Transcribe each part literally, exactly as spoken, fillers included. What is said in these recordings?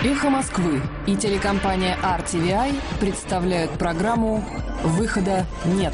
«Эхо Москвы» и телекомпания ар ти ви ай представляют программу «Выхода нет».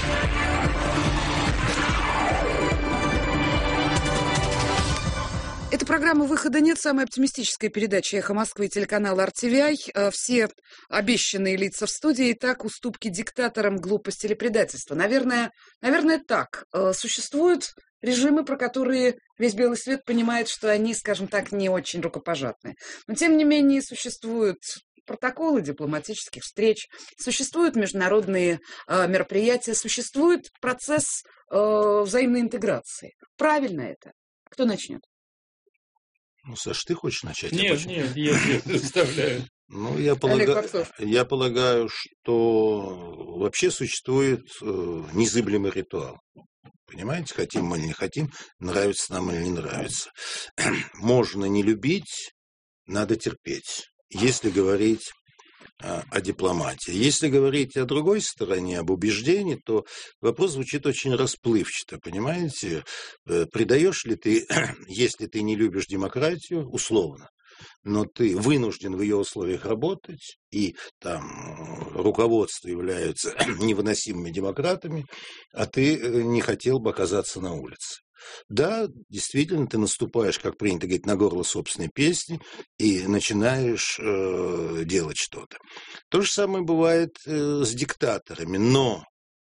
Это программа «Выхода нет», самая оптимистическая передача «Эхо Москвы» и телеканала ар ти ви ай. Все обещанные лица в студии. Итак, уступки диктаторам, глупость или предательство. Наверное, наверное, так. Существуют режимы, про которые весь белый свет понимает, что они, скажем так, не очень рукопожатны. Но, тем не менее, существуют протоколы дипломатических встреч, существуют международные э, мероприятия, существует процесс э, взаимной интеграции. Правильно это? Кто начнет? Ну, Саш, ты хочешь начать? Нет, я нет, я не представляю. Ну, я, полага... я полагаю, что вообще существует э, незыблемый ритуал. Понимаете, хотим мы или не хотим, нравится нам или не нравится. Можно не любить, надо терпеть, если говорить э, о дипломатии. Если говорить о другой стороне, об убеждении, то вопрос звучит очень расплывчато, понимаете? Э, предаешь ли ты, если ты не любишь демократию, условно, но ты вынужден в ее условиях работать, и там руководство являются невыносимыми демократами, а ты не хотел бы оказаться на улице. Да, действительно, ты наступаешь, как принято говорить, на горло собственной песни и начинаешь э, делать что-то. То же самое бывает э, с диктаторами, но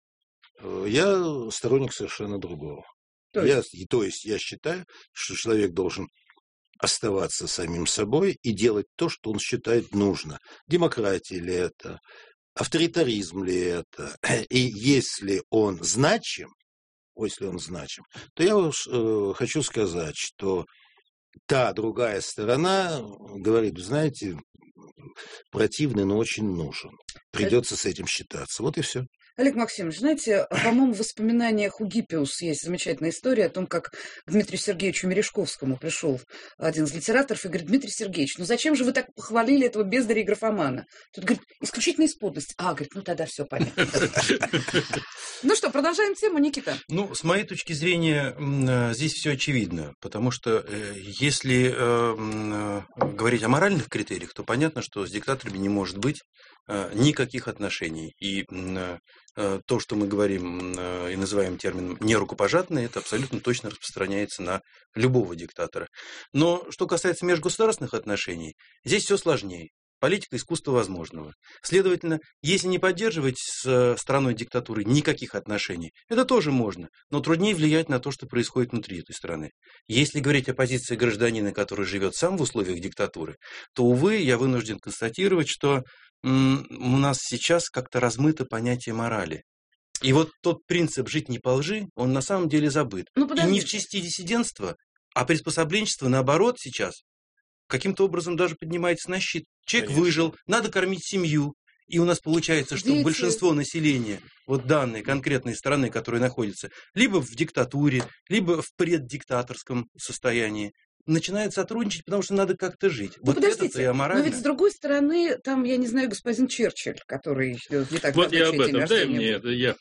э, я сторонник совершенно другого. То есть? Я, то есть я считаю, что человек должен оставаться самим собой и делать то, что он считает нужно. Демократия ли это, авторитаризм ли это. И если он значим, если он значим, то я уж э, хочу сказать, что та другая сторона говорит, знаете, противный, но очень нужен. Придется с этим считаться. Вот и все. Олег Максимович, знаете, по-моему, в воспоминаниях у Гиппиус есть замечательная история о том, как к Дмитрию Сергеевичу Мережковскому пришел один из литераторов и говорит: Дмитрий Сергеевич, ну зачем же вы так похвалили этого бездаря и графомана? Тут говорит, исключительно из подлости. А, говорит, ну тогда все понятно. Ну что, продолжаем тему, Никита. Ну, с моей точки зрения, здесь все очевидно, потому что если говорить о моральных критериях, то понятно, что с диктаторами не может быть никаких отношений. И то, что мы говорим и называем термином нерукопожатный, это абсолютно точно распространяется на любого диктатора. Но что касается межгосударственных отношений, здесь все сложнее. Политика – искусство возможного. Следовательно, если не поддерживать с страной диктатуры никаких отношений, это тоже можно, но труднее влиять на то, что происходит внутри этой страны. Если говорить о позиции гражданина, который живет сам в условиях диктатуры, то, увы, я вынужден констатировать, что м- у нас сейчас как-то размыто понятие морали. И вот тот принцип «жить не по лжи», он на самом деле забыт. Ну, и не в части диссидентства, а приспособленчество, наоборот, сейчас каким-то образом даже поднимается на щит. Человек Конечно. Выжил, надо кормить семью. И у нас получается, что Дети. Большинство населения вот данной конкретной страны, которая находится либо в диктатуре, либо в преддиктаторском состоянии, начинает сотрудничать, потому что надо как-то жить. Ну, вот подождите, это но ведь с другой стороны, там, я не знаю, господин Черчилль, который не так вот я об этом, дай мне это, я...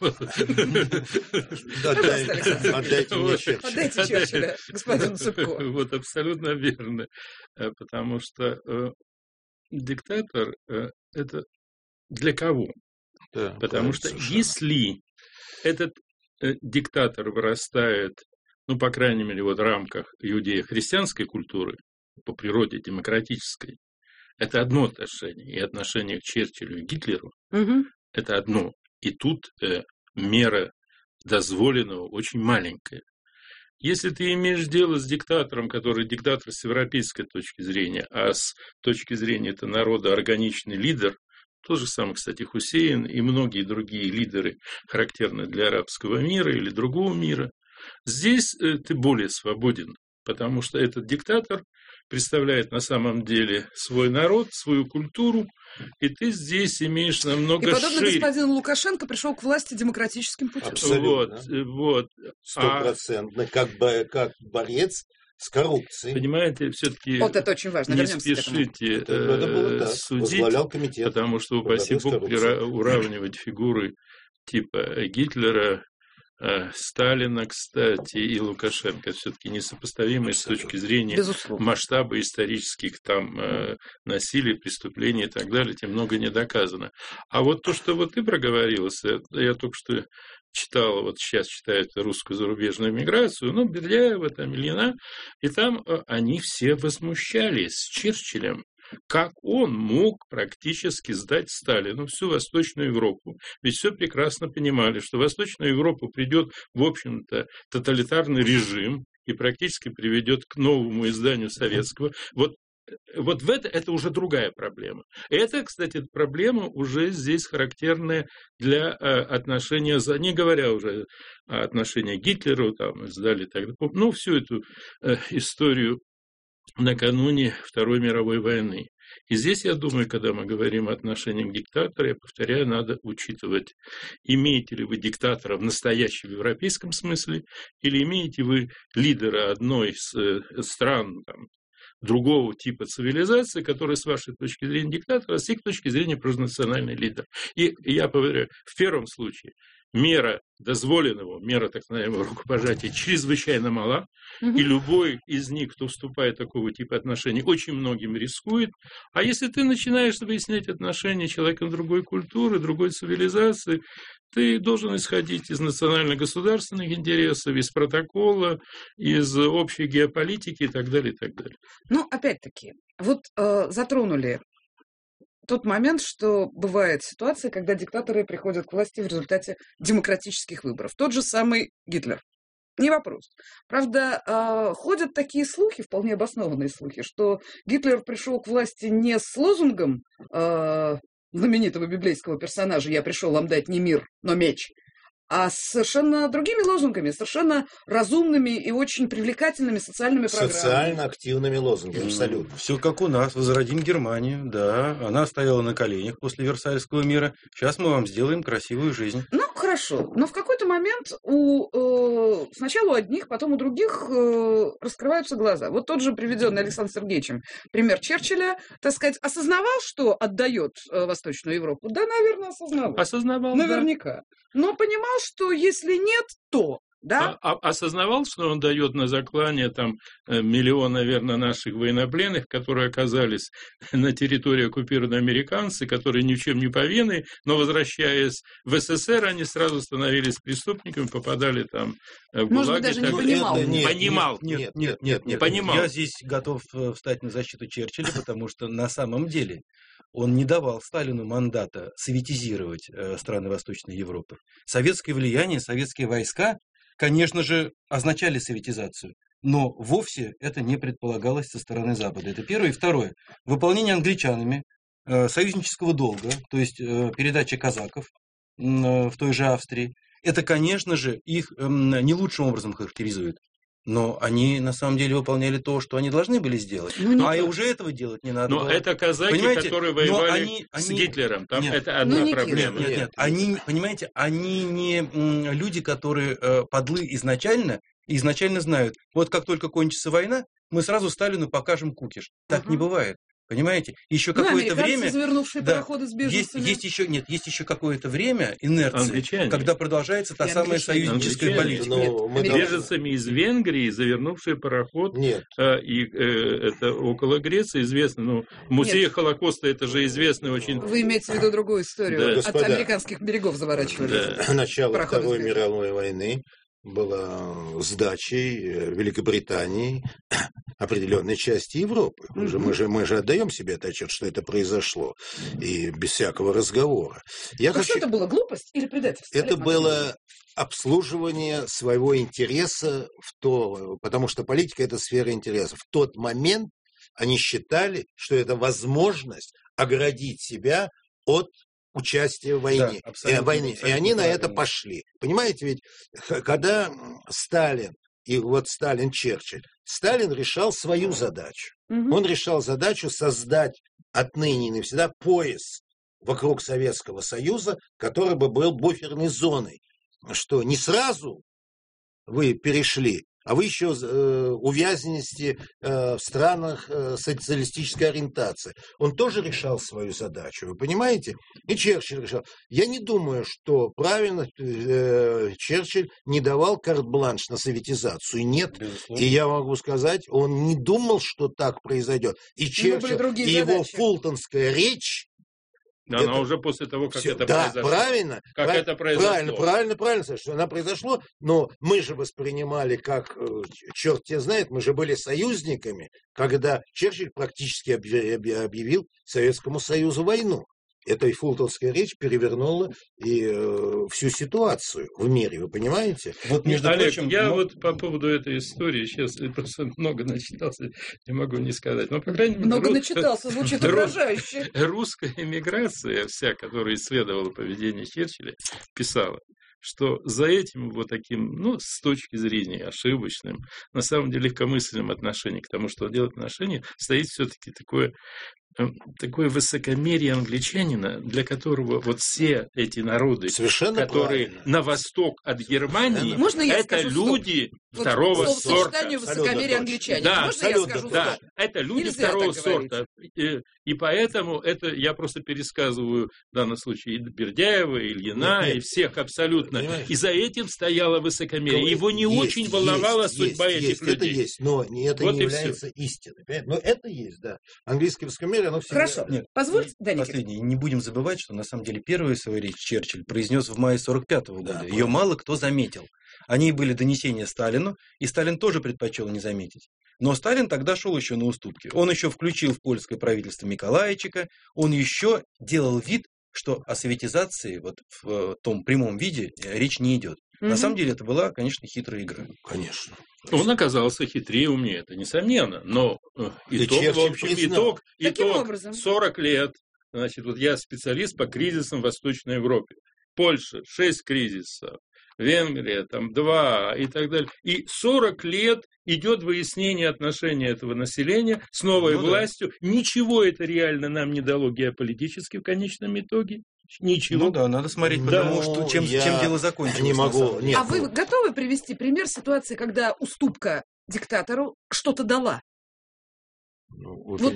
Отдайте мне Черчилля. Отдайте Черчилля господину Цыпко. Вот абсолютно верно, потому что диктатор – это для кого? Потому что если этот диктатор вырастает, ну, по крайней мере, вот в рамках иудео-христианской культуры, по природе демократической, это одно отношение. И отношение к Черчиллю и Гитлеру угу. – это одно. И тут э, мера дозволенного очень маленькая. Если ты имеешь дело с диктатором, который диктатор с европейской точки зрения, а с точки зрения этого народа органичный лидер, тот же самый, кстати, Хусейн и многие другие лидеры, характерные для арабского мира или другого мира, здесь ты более свободен, потому что этот диктатор представляет на самом деле свой народ, свою культуру, и ты здесь имеешь намного шире. И подобно шире. Господину Лукашенко пришел к власти демократическим путем. Абсолютно. Вот, вот. Стопроцентно, а... как, как борец с коррупцией. Понимаете, все-таки вот это очень важно. Не спешите это, это было так. судить, потому что, упаси Бог, уравнивать фигуры типа Гитлера Сталина, кстати, и Лукашенко все-таки несопоставимые с точки зрения Безусловно. масштаба исторических там насилий, преступлений и так далее, тем много не доказано. А вот то, что вот ты проговорила, я только что читала, вот сейчас читаю русскую зарубежную миграцию, ну, Бердяева, там, Ильина, и там они все возмущались с Черчиллем. Как он мог практически сдать Сталину всю Восточную Европу? Ведь все прекрасно понимали, что в Восточную Европу придет, в общем-то, тоталитарный режим и практически приведет к новому изданию советского. Вот Вот в это, это уже другая проблема. Это, кстати, проблема уже здесь характерная для отношения, не говоря уже о отношении к Гитлеру, там, издали так далее, ну, всю эту историю накануне Второй мировой войны. И здесь, я думаю, когда мы говорим о отношении к диктатору, я повторяю, надо учитывать, имеете ли вы диктатора в настоящем европейском смысле, или имеете вы лидера одной из стран, там, другого типа цивилизации, который, с вашей точки зрения, диктатор, а с их точки зрения, просто национальный лидер. И я повторяю, в первом случае мера дозволенного, мера так называемого рукопожатия чрезвычайно мала, угу. И любой из них, кто вступает в такого типа отношений, очень многим рискует. А если ты начинаешь выяснять отношения человека другой культуры, другой цивилизации, ты должен исходить из национально-государственных интересов, из протокола, из общей геополитики и так далее, и так далее. Ну, опять-таки, вот э, затронули тот момент, что бывает ситуация, когда диктаторы приходят к власти в результате демократических выборов. Тот же самый Гитлер. Не вопрос. Правда, э, ходят такие слухи, вполне обоснованные слухи, что Гитлер пришел к власти не с лозунгом э, знаменитого библейского персонажа «Я пришел вам дать не мир, но меч», а с совершенно другими лозунгами, совершенно разумными и очень привлекательными социальными программами. Социально активными лозунгами, абсолютно. Все как у нас, возродим Германию, да, она стояла на коленях после Версальского мира, сейчас мы вам сделаем красивую жизнь. Ну, хорошо, но в какой-то момент у, э, сначала у одних, потом у других э, раскрываются глаза. Вот тот же приведенный Александром Сергеевичем пример Черчилля, так сказать, осознавал, что отдает э, Восточную Европу? Да, наверное, осознавал. Осознавал, наверняка. Да. Но понимал, что если нет, то... Да? А, а, осознавал, что он дает на заклание там миллион, наверное, наших военнопленных, которые оказались на территории оккупированной американцы, которые ни в чем не повинны, но, возвращаясь в СССР, они сразу становились преступниками, попадали там в ГУЛАГ. Может быть, даже не понимал. Это, нет, понимал. Нет, нет, нет, нет, нет. Понимал. Я здесь готов встать на защиту Черчилля, потому что на самом деле он не давал Сталину мандата советизировать страны Восточной Европы. Советское влияние, советские войска, конечно же, означали советизацию, но вовсе это не предполагалось со стороны Запада. Это первое. И второе. Выполнение англичанами э, союзнического долга, то есть э, передача казаков э, в той же Австрии, это, конечно же, их э, не лучшим образом характеризует. Но они на самом деле выполняли то, что они должны были сделать. Ну, а и уже этого делать не надо. Но было. Это казаки, понимаете? Которые воевали они, с они... Гитлером. Там нет, это одна ну, проблема. Нет, нет, нет. Они, понимаете, они не люди, которые э, подлы изначально, изначально знают, вот как только кончится война, мы сразу Сталину покажем кукиш. Так угу. не бывает. Понимаете? Еще ну, какое-то время... завернувшие да, пароходы с беженцами. Есть, есть, еще, нет, есть еще какое-то время инерции, англичане. Когда продолжается та и самая союзническая политика. Нет, беженцами из Венгрии, завернувшие пароход, нет. Э, и, э, это около Греции известно. Ну, в музее нет. Холокоста это же известный очень... Вы имеете в виду другую историю. Да. Господа, от американских берегов заворачивались. Да. Начало Второй мировой войны было сдачей Великобритании определенной части Европы. Mm-hmm. Мы, же, мы, же, мы же отдаем себе отчет, что это произошло, и без всякого разговора. Я хочу... Что это было, глупость или предательство? Это было обслуживание своего интереса в то, потому что политика – это сфера интересов. В тот момент они считали, что это возможность оградить себя от участия в войне. Да, и, войны. И они на это пошли. Понимаете, ведь когда Сталин, и вот Сталин, Черчилль, Сталин решал свою задачу. Угу. Он решал задачу создать отныне и навсегда пояс вокруг Советского Союза, который бы был буферной зоной. Что не сразу вы перешли А вы еще э, увязнете э, в странах э, социалистической ориентации. Он тоже решал свою задачу, вы понимаете? И Черчилль решал. Я не думаю, что правильно э, Черчилль не давал карт-бланш на советизацию. Нет. Безусловно. И я могу сказать, он не думал, что так произойдет. И Черчилль, и его задачи. Фултонская речь. Она это... уже после того, как Все, это да, произошло. Правильно, как прав... это произошло. Правильно, правильно, правильно, что она произошло, но мы же воспринимали, как, черт тебя знает, мы же были союзниками, когда Черчилль практически объявил Советскому Союзу войну. Эта фултонская речь перевернула и э, всю ситуацию в мире, вы понимаете? Вот, между Олег, прочим, я но... вот по поводу этой истории сейчас просто много начитался, не могу не сказать. Но, по крайней мере, много рус... начитался, звучит угрожающе. Русская эмиграция, вся, которая исследовала поведение Черчилля, писала, что за этим вот таким, ну, с точки зрения ошибочным, на самом деле легкомысленным отношением к тому, что делать отношения, стоит все-таки такое... такое высокомерие англичанина, для которого вот все эти народы, совершенно которые правильно. На восток от Германии, Можно я это скажу, люди стоп? второго вот, сорта. Высокомерие англичанина. Да, Можно я скажу, да, стоп? это люди Нельзя второго сорта. И, и поэтому это я просто пересказываю в данном случае и Бердяева, и Ильина, нет, нет. и всех абсолютно. Понимаешь? И за этим стояло высокомерие. Его не есть, очень волновала есть, судьба есть, этих есть, людей. Это есть, но это вот не является все. Истиной. Понимаете? Но это есть, да. Английское высокомерие, оно всегда... Хорошо. Нет, позвольте, да, последнее. Не будем забывать, что на самом деле первую свою речь Черчилль произнес в мае сорок пятого года. Да, ее мало кто заметил. Они были донесения Сталину, и Сталин тоже предпочел не заметить. Но Сталин тогда шел еще на уступки. Он еще включил в польское правительство Миколайчика, он еще делал вид, что о советизации вот в том прямом виде речь не идет. Mm-hmm. На самом деле это была, конечно, хитрая игра. Конечно. Он оказался хитрее, умнее, это несомненно. Но итог, в общем, итог, итог сорок лет. Значит, вот я специалист по кризисам в Восточной Европе. Польша шесть кризисов, Венгрия там два и так далее. И сорок лет идет выяснение отношений этого населения с новой ну, властью. Да. Ничего это реально нам не дало геополитически в конечном итоге. Ничего. Ну да, надо смотреть, да, потому что чем, чем дело закончилось. Не могу. Нет. А вы готовы привести пример ситуации, когда уступка диктатору что-то дала? Ну, вот,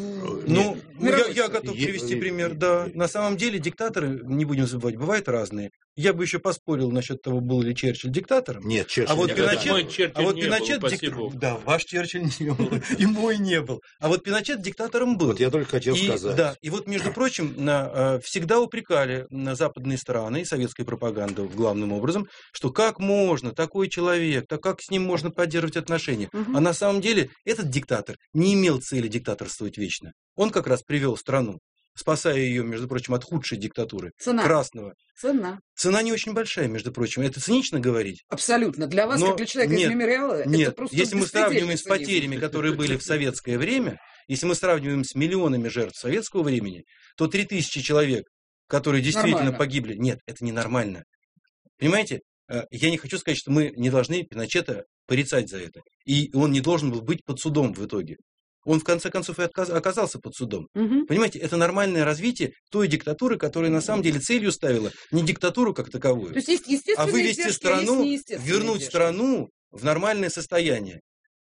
ну я, я готов привести е- пример. Е- да, на самом деле диктаторы, не будем забывать, бывают разные. Я бы еще поспорил насчет того, был ли Черчилль диктатором. Нет, Черчилль. А вот Пиночет, а вот Пиночет был, дик... да, ваш Черчилль не был, и мой не был. А вот Пиночет диктатором был. Вот я только хотел и, сказать. Да, и вот между прочим, на, всегда упрекали на западные страны и советская пропаганда главным образом, что как можно такой человек, так как с ним можно поддерживать отношения. Угу. А на самом деле этот диктатор не имел цели диктаторствовать вечно. Он как раз привел страну, спасая ее, между прочим, от худшей диктатуры. Цена. Красного. Цена. Цена не очень большая, между прочим. Это цинично говорить? Абсолютно. Для вас, но как для человека нет, из мемориала, нет. это просто если мы сравниваем цинизм. с потерями, которые были в советское время, если мы сравниваем с миллионами жертв советского времени, то три тысячи человек, которые действительно нормально. Погибли, нет, это ненормально. Понимаете? Я не хочу сказать, что мы не должны Пиночета порицать за это. И он не должен был быть под судом в итоге. Он, в конце концов, и оказался под судом. Угу. Понимаете, это нормальное развитие той диктатуры, которая на самом деле целью ставила не диктатуру как таковую, то есть есть а вывести страну, вернуть издержки. Страну в нормальное состояние.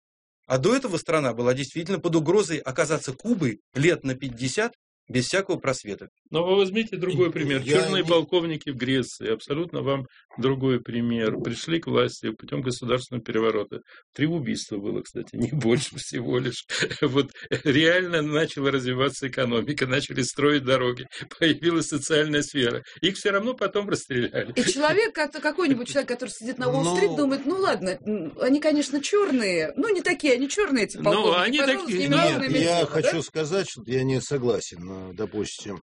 А до этого страна была действительно под угрозой оказаться Кубой лет на пятьдесят без всякого просвета. Но вы возьмите другой пример. Я Черные не... полковники в Греции. Абсолютно вам другой пример. Пришли к власти путем государственного переворота. Три убийства было, кстати, не больше всего лишь. Вот реально начала развиваться экономика, начали строить дороги, появилась социальная сфера. Их все равно потом расстреляли. И человек, какой-нибудь человек, который сидит на Уолл-стрит, но... думает, ну ладно, они, конечно, черные, ну не такие, они черные, эти полковники. Ну, они такие. Нет, я дело, хочу да? сказать, что я не согласен. Допустим,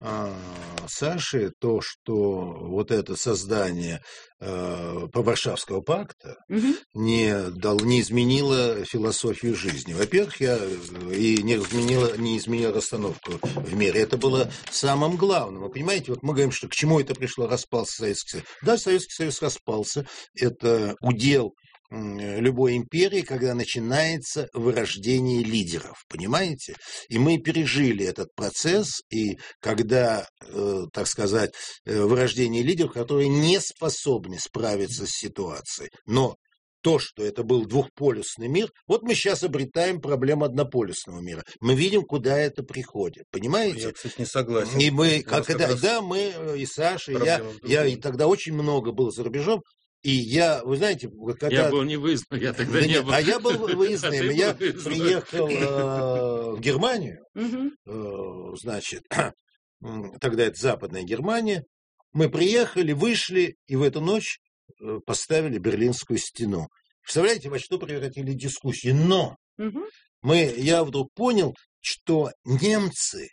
Саши, то, что вот это создание по-Варшавского пакта угу. не, дал, не изменило философию жизни. Во-первых, я и не изменила, не изменила расстановку в мире. Это было самым главным. Вы понимаете, вот мы говорим, что к чему это пришло, распался Советский Союз. Да, Советский Союз распался. Это удел любой империи, когда начинается вырождение лидеров, понимаете? И мы пережили этот процесс, и когда, э, так сказать, э, вырождение лидеров, которые не способны справиться с ситуацией. Но то, что это был двухполюсный мир, вот мы сейчас обретаем проблему однополюсного мира. Мы видим, куда это приходит. Понимаете? Я, кстати, не согласен. И мы, как это, да, мы, и Саша, и я, я и тогда очень много был за рубежом. И я, вы знаете, когда... Я был не выездным, я тогда да не нет, был. А я был выездным. А я был выездным. приехал э, в Германию, Мгм. э, значит, тогда это Западная Германия. Мы приехали, вышли, и в эту ночь э, поставили Берлинскую стену. Представляете, во что превратили дискуссии? Но Мгм. мы, я вдруг понял, что немцы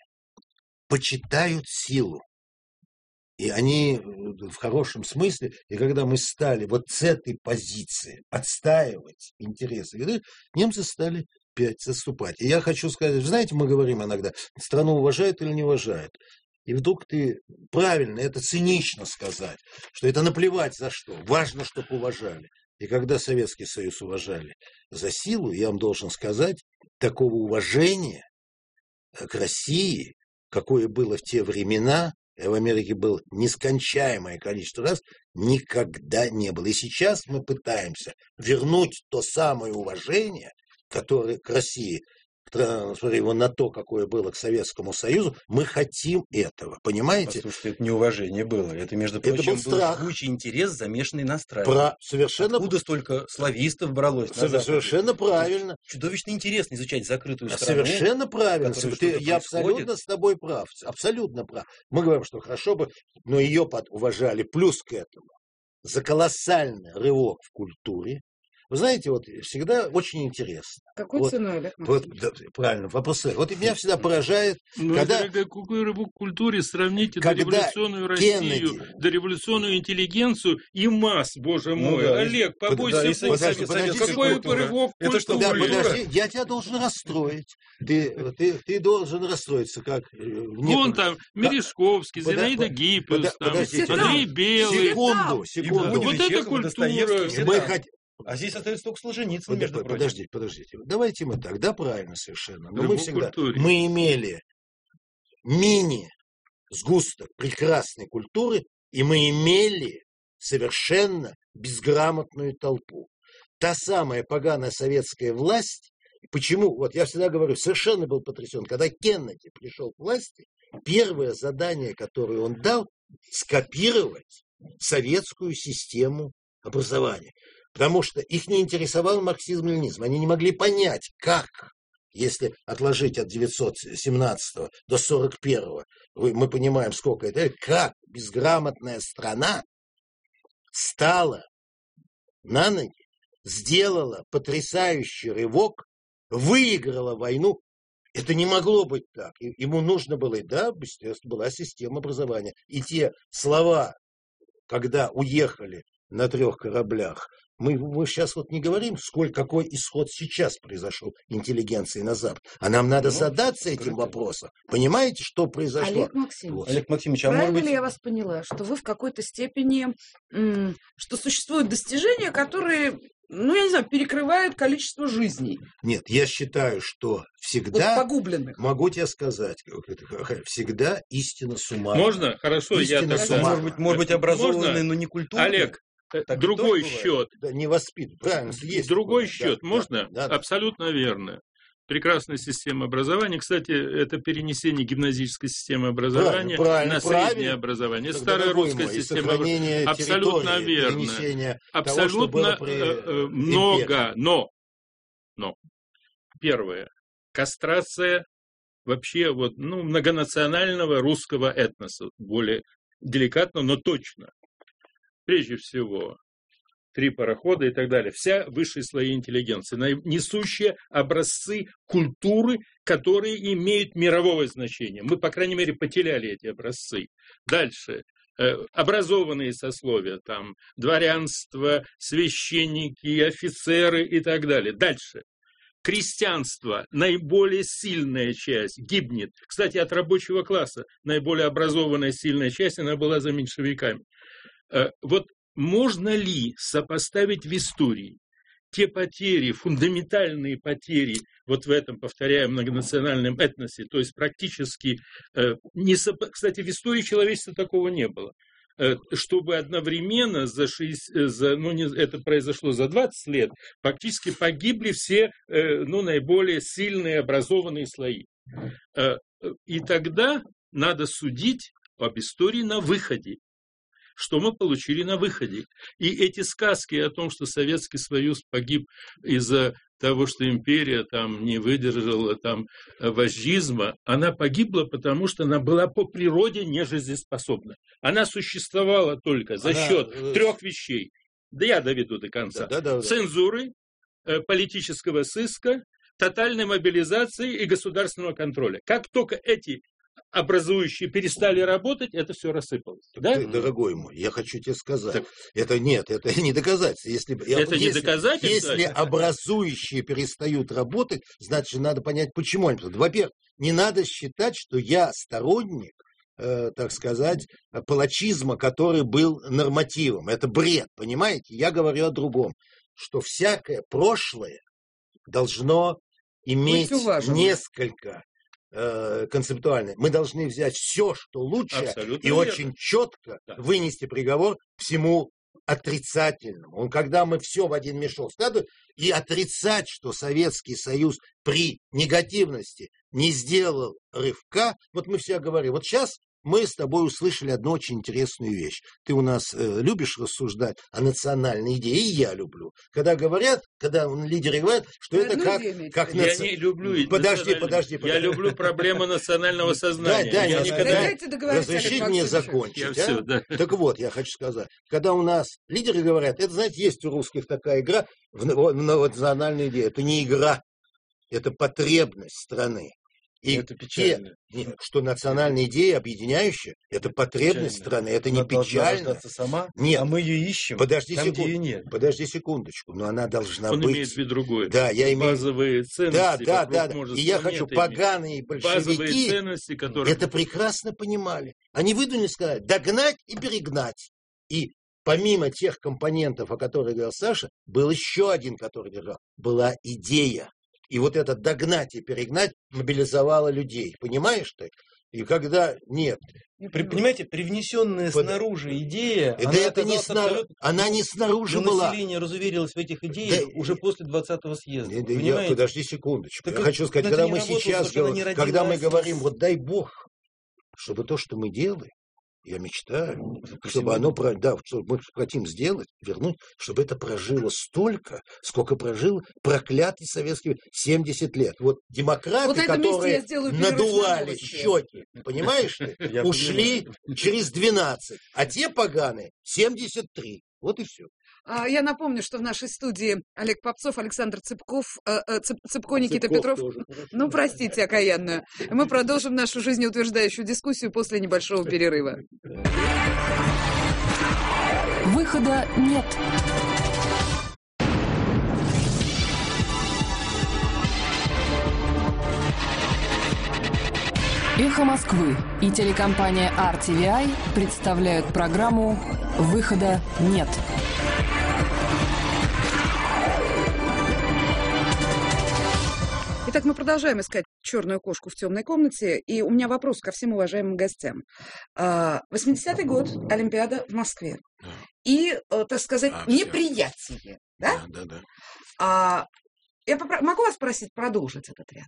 почитают силу. И они в хорошем смысле, и когда мы стали вот с этой позиции отстаивать интересы, немцы стали опять отступать. И я хочу сказать, вы знаете, мы говорим иногда, страну уважают или не уважают. И вдруг ты, правильно, это цинично сказать, что это наплевать за что, важно, чтобы уважали. И когда Советский Союз уважали за силу, я вам должен сказать, такого уважения к России, какое было в те времена, в Америке было нескончаемое количество раз, никогда не было. И сейчас мы пытаемся вернуть то самое уважение, которое к России, смотри, вот на то, какое было к Советскому Союзу, мы хотим этого, понимаете? Послушайте, это неуважение было. Это, между Это прочим, был страх. жгучий интерес, замешанный на страхе. Про... Совершенно... Откуда столько славистов бралось на Западе? Совершенно правильно. Чудовищно интересно изучать закрытую страну. Совершенно правильно. Ты, я абсолютно происходит. с тобой прав. Абсолютно прав. Мы говорим, что хорошо бы, но ее уважали. Плюс к этому за колоссальный рывок в культуре. Вы знаете, вот всегда очень интересно. Какой вот, ценой, Олег вот, Максимович? да, правильно, вопрос. Вот и меня всегда поражает, Ну, когда... это какой рывок культуре, сравните когда дореволюционную Россию, Кеннеди... дореволюционную интеллигенцию и масс, боже мой. Ну, да, Олег, под, побойся да, Бога. подожди, подожди, Какой культура. рывок в Это что, культуре? Да, подожди, я тебя должен расстроить. Ты, ты, ты должен расстроиться, как... Вон там Мережковский, Подо- Зинаида под- Гиппиус, там, подождите, Андрей Белый. Секунду, секунду. Вот это Чехов, культура. Достоевский, Мы да. хотим... А здесь остается только Солженицын, Под- между прочим. Подождите, подождите. Давайте мы так, да, правильно совершенно. Но Да, мы в всегда, культуре. мы имели мини-сгусток прекрасной культуры, и мы имели совершенно безграмотную толпу. Та самая поганая советская власть, почему, вот я всегда говорю, совершенно был потрясен, когда Кеннеди пришел к власти, первое задание, которое он дал, скопировать советскую систему образования. Потому что их не интересовал марксизм-ленинизм. Они не могли понять, как, если отложить от девятьсот семнадцатого до сорок первого, мы понимаем, сколько это, как безграмотная страна стала на ноги, сделала потрясающий рывок, выиграла войну. Это не могло быть так. Ему нужно было, да, была система образования. И те слова, когда уехали на трех кораблях, мы, мы сейчас вот не говорим, сколько, какой исход сейчас произошел интеллигенции на Запад. А нам надо ну, задаться этим скрыто. Вопросом. Понимаете, что произошло? Олег Максимович, вот. Олег Максимович, а правильно может быть... ли я вас поняла, что вы в какой-то степени, м- что существуют достижения, которые, ну, я не знаю, перекрывают количество жизней? Нет, я считаю, что всегда... Вот погубленных. Могу тебе сказать, всегда истина суммарна. Можно? Хорошо, истина я суммарна. Может быть, может быть образованный, но не культурный. Олег, так другой счет. Да, не воспитан. Правильно, есть. Другой такое. счет. Да, можно? да, да. Абсолютно верно. Прекрасная система образования. Кстати, это перенесение гимназической системы образования правильно, на правильно, среднее образование. Так, старая русская мой, система образования. Абсолютно верно. Абсолютно при... э, много. Но, но, первое. Кастрация вообще вот, ну, многонационального русского этноса. Более деликатно, но точно. Прежде всего, три парохода и так далее. Вся высшие слои интеллигенции, несущие образцы культуры, которые имеют мировое значение. Мы, по крайней мере, потеряли эти образцы. Дальше. Образованные сословия, там, дворянство, священники, офицеры и так далее. Дальше. Крестьянство, наиболее сильная часть, гибнет. Кстати, от рабочего класса наиболее образованная сильная часть, она была за меньшевиками. Вот можно ли сопоставить в истории те потери, фундаментальные потери вот в этом, повторяю, многонациональном этносе, то есть практически, не сопо... кстати, в истории человечества такого не было. чтобы одновременно за шестьдесят, за, ну, не, это произошло за двадцать лет, фактически погибли все, ну, наиболее сильные образованные слои. И тогда надо судить об истории на выходе. Что мы получили на выходе. И эти сказки о том, что Советский Союз погиб из-за того, что империя там не выдержала там вождизма, она погибла, потому что она была по природе нежизнеспособна. Она существовала только за она... счет трех вещей. Да я доведу до конца. Да, да, да, цензуры, политического сыска, тотальной мобилизации и государственного контроля. Как только эти образующие перестали работать, это все рассыпалось. Да? Ты, дорогой мой, я хочу тебе сказать, так, это нет, это не доказательство. Если, это если, не доказательство? Если образующие перестают работать, значит, надо понять, почему они. Во-первых, не надо считать, что я сторонник, э, так сказать, палачизма, который был нормативом. Это бред, понимаете? Я говорю о другом, что всякое прошлое должно иметь несколько концептуально. Мы должны взять все, что лучше, абсолютно и верно. Очень четко да. вынести приговор всему отрицательному. Он, когда мы все в один мешок складываем, и отрицать, что Советский Союз при негативности не сделал рывка, вот мы все говорим, вот сейчас мы с тобой услышали одну очень интересную вещь. Ты у нас э, любишь рассуждать о национальной идее, и я люблю. Когда говорят, когда лидеры говорят, что это как... как я наци... не люблю подожди, подожди, подожди. Я люблю проблему национального сознания. Да, да, я никогда... Разрешите мне закончить. Я а? все, да. Так вот, я хочу сказать. Когда у нас лидеры говорят, это, знаете, есть у русских такая игра в, в, в национальную идею. Это не игра, это потребность страны. И это печально. Те, нет, что национальная идея объединяющая, это потребность печально. Страны, это она не печально. Сама, нет, а мы ее ищем. Подожди, там, секунд... ее нет. подожди секундочку, но она должна Он быть. Он имеет в виду другое. Да, я имею... Базовые ценности. Да, да, да. да. И я хочу, поганые большевики ценности, которые... это прекрасно понимали. Они выдумали сказать, догнать и перегнать. И помимо тех компонентов, о которых говорил Саша, был еще один, который держал. Была идея. И вот это догнать и перегнать мобилизовало людей. Понимаешь ты? И когда нет. При, понимаете, привнесенная Под... снаружи идея, да она, это не снар... она не снаружи была. Население разуверилось в этих идеях да... уже после двадцатого съезда. Да, я, подожди секундочку. Так я хочу сказать, когда мы сейчас говорим, когда мы говорим, вот дай Бог, чтобы то, что мы делаем, я мечтаю, чтобы оно, да, чтобы мы хотим сделать, вернуть, чтобы это прожило столько, сколько прожил проклятый советский семьдесят лет. Вот демократы, вот которые надували щеки, понимаешь ты, ушли через двенадцать, а те поганые семьдесят три. Вот и все. Я напомню, что в нашей студии Олег Попцов, Александр Цыпков, Цып, Цыпко, Никита Цыпков Петров. Тоже. Ну, простите, окаянную. Мы продолжим нашу жизнеутверждающую дискуссию после небольшого перерыва. Выхода нет. «Эхо Москвы» и телекомпания ар ти ви ай представляют программу «Выхода нет». Итак, мы продолжаем искать черную кошку в темной комнате, и у меня вопрос ко всем уважаемым гостям. восьмидесятый год, Олимпиада в Москве. Да. И, так сказать, а, неприятие. Да? Да, да, да. А, я попро... могу вас просить продолжить этот ряд?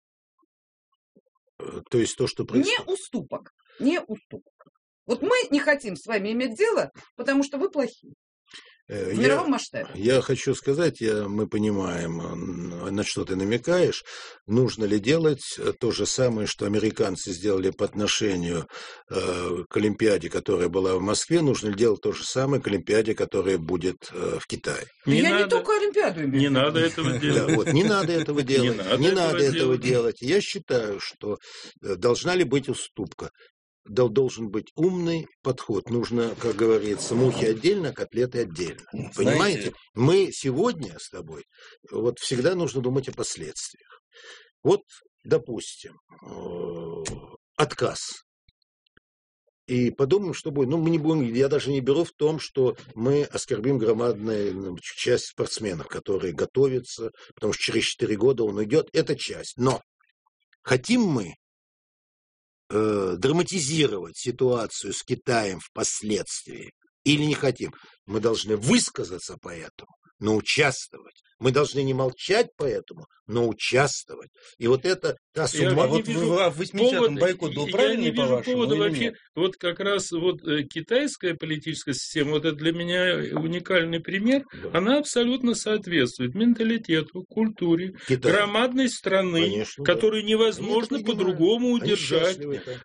То есть то, что происходит? Не уступок, не уступок. Вот мы не хотим с вами иметь дело, потому что вы плохие. В я, мировом масштабе. Я хочу сказать, я, мы понимаем, на что ты намекаешь. Нужно ли делать то же самое, что американцы сделали по отношению э, к Олимпиаде, которая была в Москве? Нужно ли делать то же самое к Олимпиаде, которая будет э, в Китае? Не я надо, не только Олимпиаду имею. Не надо этого делать. Да, вот, не надо этого делать. Не надо этого делать. Я считаю, что должна ли быть уступка. Должен быть умный подход. Нужно, как говорится, мухи отдельно, котлеты отдельно. Понимаете? Знаете, мы сегодня с тобой, вот всегда нужно думать о последствиях. Вот, допустим, отказ. И подумаем, что будет. Ну, мы не будем, я даже не беру в том, что мы оскорбим громадную часть спортсменов, которые готовятся, потому что через четыре года он уйдет. Это часть. Но хотим мы э, драматизировать ситуацию с Китаем впоследствии или не хотим, мы должны высказаться по этому, но участвовать. Мы должны не молчать по этому, но участвовать. И вот это та сумма... А вот в восьмидесятом бойкот был правильный, по-вашему, или вообще, нет? Вот как раз вот китайская политическая система, вот это для меня уникальный пример, да. Она абсолютно соответствует менталитету, культуре, Китай. Громадной страны, Конечно, которую да. невозможно по-другому удержать.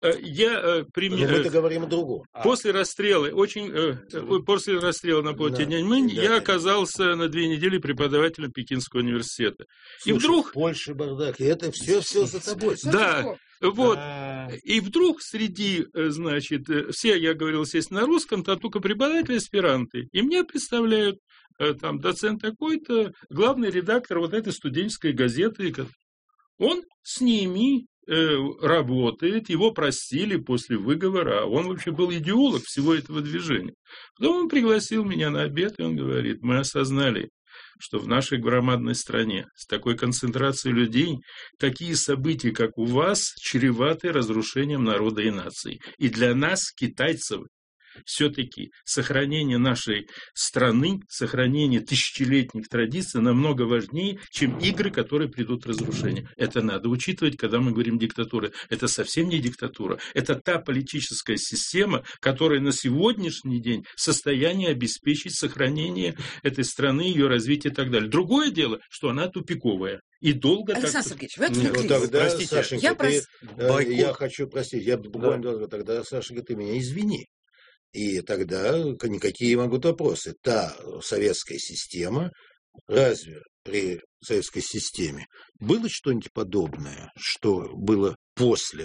Я пример... Мы-то говорим о другом. После расстрела, очень, mm-hmm. после расстрела на плоте Тяньаньмэнь, да, я да. оказался на две недели преподавателем Пекинского университета. Слушай, и вдруг... Польша, бардак, и это все, все за тобой. Да, вот. И вдруг среди, значит, все, я говорил, естественно, на русском, там только преподаватели, аспиранты. И мне представляют там доцент такой-то, главный редактор вот этой студенческой газеты. Он с ними работает, его простили после выговора, а он вообще был идеолог всего этого движения. Потом он пригласил меня на обед, и он говорит, мы осознали, что в нашей громадной стране с такой концентрацией людей такие события, как у вас, чреваты разрушением народа и нации. И для нас, китайцев, все-таки сохранение нашей страны, сохранение тысячелетних традиций намного важнее, чем игры, которые придут в разрушение. Это надо учитывать, когда мы говорим диктатура. Это совсем не диктатура. Это та политическая система, которая на сегодняшний день в состоянии обеспечить сохранение этой страны, ее развитие и так далее. Другое дело, что она тупиковая. И долго Александр так... Сергеевич, вы отвлеклись. Ну, тогда, Простите, Сашенька, я, ты, прос... э, я хочу просить, я буквально да. тогда, Сашенька, ты меня извини. И тогда никакие могут вопросы. Та советская система, разве при советской системе было что-нибудь подобное, что было после,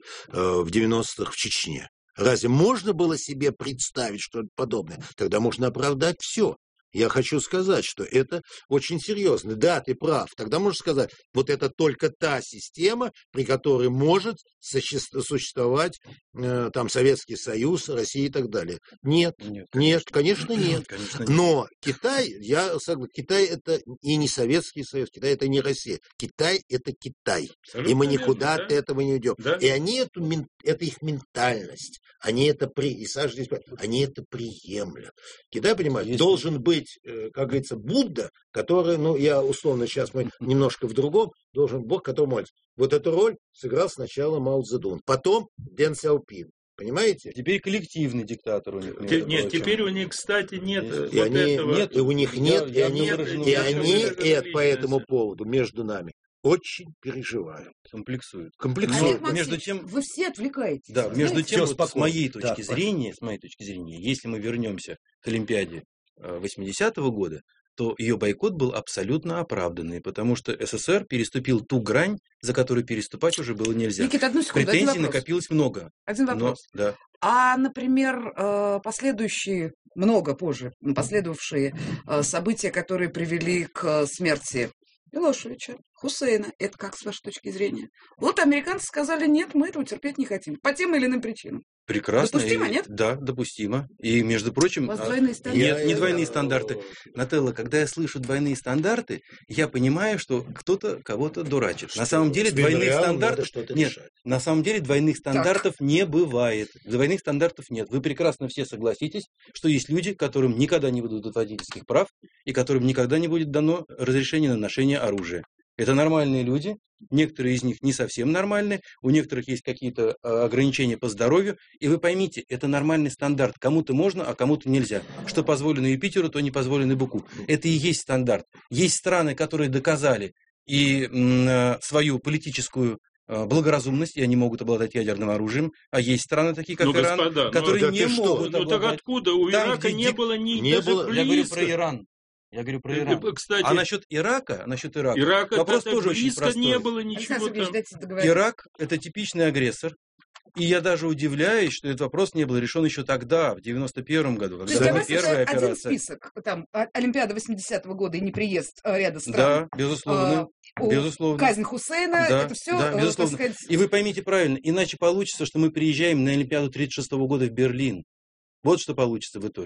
в девяностых в Чечне? Разве можно было себе представить что-то подобное? Тогда можно оправдать все. Я хочу сказать, что это очень серьезно. Да, ты прав. Тогда можно сказать, вот это только та система, при которой может существовать э, там Советский Союз, Россия и так далее. Нет, нет, нет конечно, нет. Конечно, нет. Но Китай, я согласен, Китай это и не Советский Союз, Китай это не Россия. Китай это Китай. Абсолютно и мы никуда верно, от да? этого не уйдем. Да? И они эту, это их ментальность. Они это при, и Саша здесь, они это приемлят. Китай, понимаете, Есть. должен быть, как говорится, Будда, который, ну, я условно сейчас мы немножко в другом, должен Бог, который молится. Вот эту роль сыграл сначала Мао Цзэдун, потом Дэн Сяопин. Понимаете? Теперь коллективный диктатор у них. Нет, теперь у них, кстати, нет и вот они, этого. Нет, и у них нет, и они, и они это, по этому поводу между нами очень переживают. Комплексуют. Комплексуют. Максим, между тем, вы все отвлекаетесь. Да, между тем, вот, с моей точки да, зрения, с моей точки зрения, если мы вернемся к Олимпиаде восьмидесятого года, то ее бойкот был абсолютно оправданный, потому что СССР переступил ту грань, за которую переступать уже было нельзя. Никита, одну секунду, претензий накопилось много. Один вопрос. Но, да. А, например, последующие, много позже, последовавшие события, которые привели к смерти Милошевича, Хусейна, это как с вашей точки зрения? Вот американцы сказали, нет, мы этого терпеть не хотим, по тем или иным причинам. Прекрасно. Допустимо, и, нет? Да, допустимо. И, между прочим... У вас двойные стандарты? Нет, не двойные стандарты. Нателла, когда я слышу двойные стандарты, я понимаю, что кто-то кого-то дурачит. Что? На самом деле двойных стандартов... Нет, решать. На самом деле двойных стандартов так. не бывает. Двойных стандартов нет. Вы прекрасно все согласитесь, что есть люди, которым никогда не будут водительских прав и которым никогда не будет дано разрешение на ношение оружия. Это нормальные люди, некоторые из них не совсем нормальные, у некоторых есть какие-то ограничения по здоровью, и вы поймите, это нормальный стандарт, кому-то можно, а кому-то нельзя. Что позволено Юпитеру, то не позволено и Быку. Это и есть стандарт. Есть страны, которые доказали и м, свою политическую благоразумность, и они могут обладать ядерным оружием, а есть страны такие, как ну, Иран, господа, которые ну, не могут ну, обладать. Ну так откуда? У Там, Ирака не было ни не даже было. близко. Я говорю про Иран. Я говорю про Иран. Кстати, а насчет Ирака, насчет Ирака, Ирака вопрос тоже очень простой. Не было ничего там. Ирак – это типичный агрессор. И я даже удивляюсь, что этот вопрос не был решен еще тогда, в девяносто первом году, когда была первая это операция. Один список, там, Олимпиада восьмидесятого года и неприезд ряда стран. Да, безусловно. А, безусловно. Казнь Хусейна, да, это все, да, безусловно. Сказать... И вы поймите правильно, иначе получится, что мы приезжаем на Олимпиаду тридцать шестого года в Берлин. Вот что получится в итоге.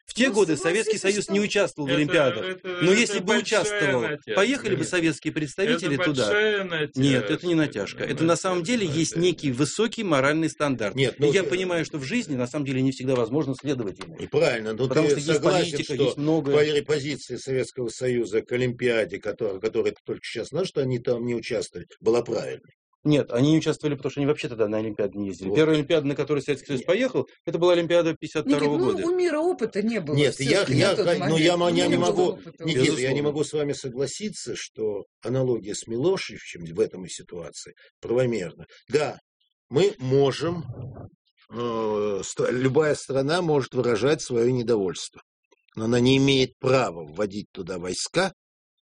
В те Ну, годы Советский согласитесь, Союз не что- участвовал в Это- Олимпиадах. это- Но это если бы большая участвовал, натяжка. поехали бы Нет. советские представители Это туда. большая натяжка. Нет, это не натяжка. Это на самом деле есть некий высокий моральный стандарт. Нет, И ну, я ты- понимаю, что в жизни на самом деле не всегда возможно следовать ему. И правильно, но Потому ты что есть согласен, политика, что есть много... по позиции Советского Союза к Олимпиаде, которая, которая ты только сейчас знаешь, что они там не участвовали, была правильной. Нет, они не участвовали, потому что они вообще тогда на Олимпиаду не ездили. Вот. Первая Олимпиада, на которую Советский Союз поехал, это была Олимпиада пятьдесят Никит, второго ну, года. у мира опыта не было. Нет, я, всё-таки я, на тот ну, момент. я, Ну, я не было могу, опыта. Никита, я Безусловно. не могу с вами согласиться, что аналогия с Милошевичем в этом ситуации правомерна. Да, мы можем, э, ст- любая страна может выражать свое недовольство, но она не имеет права вводить туда войска,